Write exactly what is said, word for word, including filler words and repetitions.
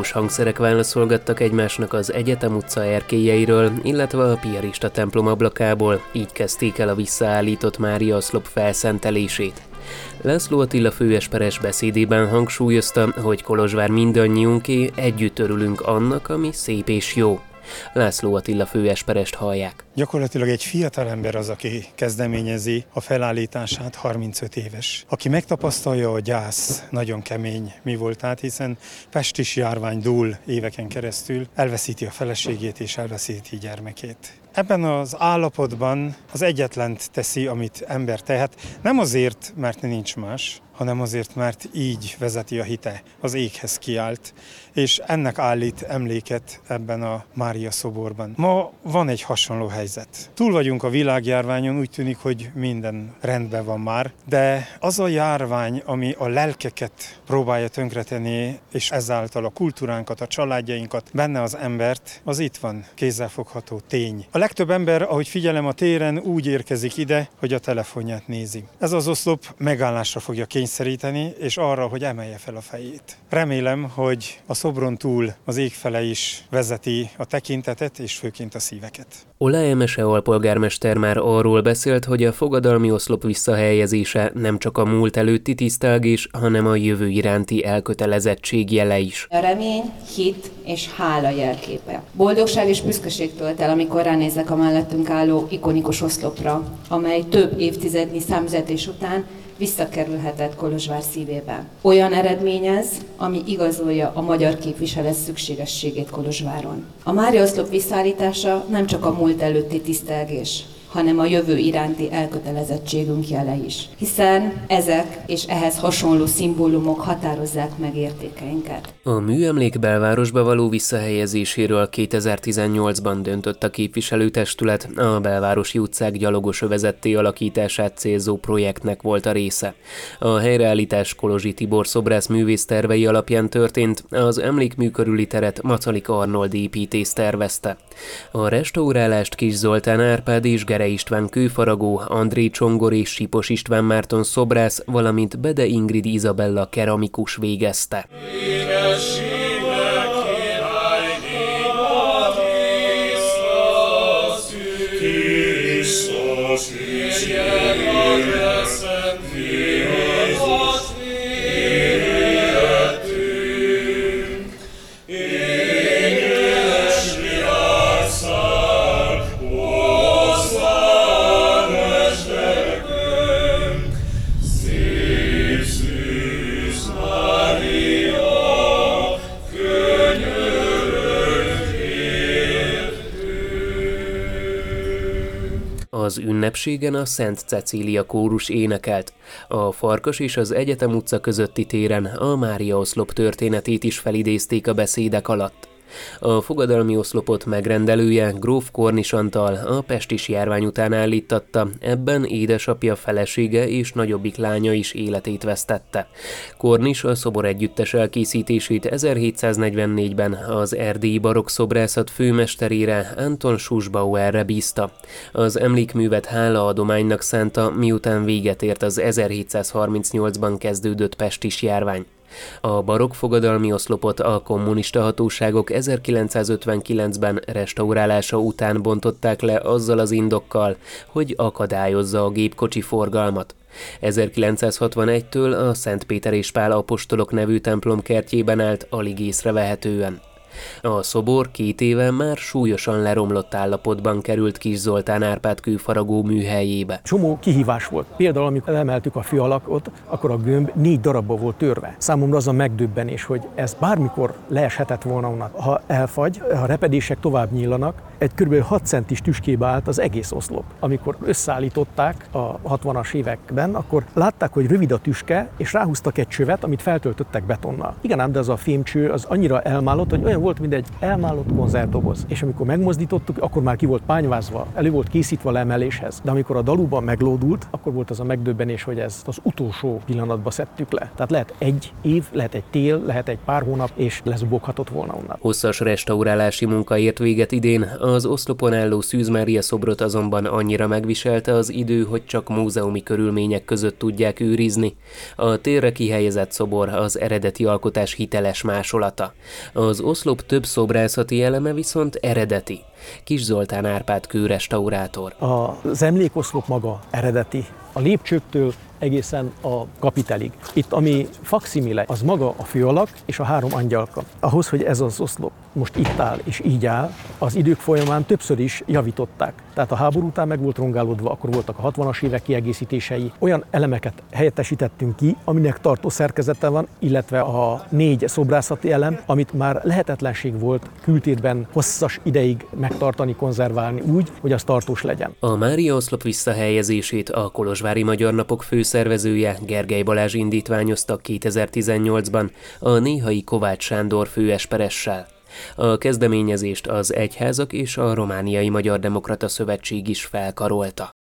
Hangos hangszerek válaszolgattak egymásnak az Egyetem utca erkélyeiről, illetve a Piarista templom ablakából, így kezdték el a visszaállított Mária-oszlop felszentelését. László Attila főesperes beszédében hangsúlyozta, hogy Kolozsvár mindannyiunké, együtt örülünk annak, ami szép és jó. László Attila főesperest hallják. Gyakorlatilag egy fiatalember az, aki kezdeményezi a felállítását, harmincöt éves. Aki megtapasztalja a gyász nagyon kemény mi voltát, hiszen pestis járvány dúl éveken keresztül, elveszíti a feleségét és elveszíti gyermekét. Ebben az állapotban az egyetlent teszi, amit ember tehet, nem azért, mert nincs más, hanem azért, mert így vezeti a hite, az éghez kiállt, és ennek állít emléket ebben a Mária szoborban. Ma van egy hasonló helyzet. Túl vagyunk a világjárványon, úgy tűnik, hogy minden rendben van már, de az a járvány, ami a lelkeket próbálja tönkretenni, és ezáltal a kultúránkat, a családjainkat, benne az embert, az itt van, kézzelfogható tény. A legtöbb ember, ahogy figyelem a téren, úgy érkezik ide, hogy a telefonját nézi. Ez az oszlop megállásra fogja kényszeríteni, és arra, hogy emelje fel a fejét. Remélem, hogy a szobron túl az égfele is vezeti a tekintetet, és főként a szíveket. Olá Emese alpolgármester már arról beszélt, hogy a fogadalmi oszlop visszahelyezése nem csak a múlt előtti tisztelgés, hanem a jövő iránti elkötelezettség jele is. A remény, hit és hála jelképe. Boldogság és büszkeség tölt el, amikor ránézek a mellettünk álló ikonikus oszlopra, amely több évtizednyi számüzetés után visszakerülhetett Kolozsvár szívébe. Olyan eredmény ez, ami igazolja a magyar képviselet szükségességét Kolozsváron. A Mária-oszlop visszaállítása nem csak a múlt előtti tisztelgés, hanem a jövő iránti elkötelezettségünk jele is. Hiszen ezek és ehhez hasonló szimbólumok határozzák meg értékeinket. A műemlék belvárosba való visszahelyezéséről kétezer-tizennyolcban döntött a képviselőtestület, a belvárosi utcák gyalogos övezetté alakítását célzó projektnek volt a része. A helyreállítás Kolozsi Tibor szobrász művész tervei alapján történt, az emlékmű körüli teret Macalik Arnold építész tervezte. A restaurálást Kis Zoltán Árpád és Gere István kőfaragó, André Csongor és Sipos István Márton szobrász, valamint Bede Ingrid Izabella keramikus végezte. Az ünnepségen a Szent Cecília kórus énekelt. A Farkas és az Egyetem utca közötti téren a Mária-oszlop történetét is felidézték a beszédek alatt. A fogadalmi oszlopot megrendelője, gróf Kornis Antal a pestis járvány után állíttatta, ebben édesapja felesége és nagyobbik lánya is életét vesztette. Kornis a szobor együttes elkészítését ezerhétszáznegyvennégyben az erdélyi barokk szobrászat főmesterére, Anton Schussbauerre bízta. Az emlékművet hálaadománynak szánta, miután véget ért az ezerhétszázharmincnyolcban kezdődött pestis járvány. A barokk fogadalmi oszlopot a kommunista hatóságok ezerkilencszázötvenkilencben restaurálása után bontották le azzal az indokkal, hogy akadályozza a gépkocsi forgalmat. ezerkilencszázhatvanegytől a Szent Péter és Pál apostolok nevű templom kertjében állt alig észrevehetően. A szobor két éve már súlyosan leromlott állapotban került Kis Zoltán Árpád kőfaragó műhelyébe. Csomó kihívás volt. Például, amikor emeltük a főalakot, akkor a gömb négy darabba volt törve. Számomra az a megdöbbenés, hogy ez bármikor leeshetett volna onnan. Ha elfagy, ha repedések tovább nyílanak, egy kb. hat centis tüskébe állt az egész oszlop. Amikor összeállították a hatvanas években, akkor látták, hogy rövid a tüske, és ráhúztak egy csövet, amit feltöltöttek betonnal. Igen ám, de az a fémcső az annyira elmálott, hogy olyan volt, volt, mint egy elmálott konzervdoboz. És amikor megmozdítottuk, akkor már ki volt pányvázva, elő volt készítve leemeléshez. De amikor a daluban meglódult, akkor volt az a megdöbbenés, hogy ezt az utolsó pillanatban szedtük le. Tehát lehet egy év, lehet egy tél, lehet egy pár hónap, és lezuboghatott volna onnan. Hosszas restaurálási munka ért véget idén, az oszlopon álló Szűz Mária szobrot azonban annyira megviselte az idő, hogy csak múzeumi körülmények között tudják őrizni. A térre kihelyezett szobor az eredeti alkotás hiteles másolata. Az oszlop több szobrászati eleme viszont eredeti. Kis Zoltán Árpád kőrestaurátor. Az emlékoszlop maga eredeti. A lépcsőktől egészen a kapitelig. Itt ami fakszimile, az maga a főalak és a három angyalka. Ahhoz, hogy ez az oszlop most itt áll és így áll, az idők folyamán többször is javították. Tehát a háború után meg volt rongálódva, akkor voltak a hatvanas évek kiegészítései. Olyan elemeket helyettesítettünk ki, aminek tartó szerkezete van, illetve a négy szobrászati elem, amit már lehetetlenség volt kültérben hosszas ideig megtartani, konzerválni úgy, hogy az tartós legyen. A Mária oszlop visszahelyezését a Kolozsvári Magyar Napok főszervezője Gergely Balázs indítványozta kétezer-tizennyolcban a néhai Kovács Sándor főesperessel. A kezdeményezést az Egyházak és a Romániai Magyar Demokrata Szövetség is felkarolta.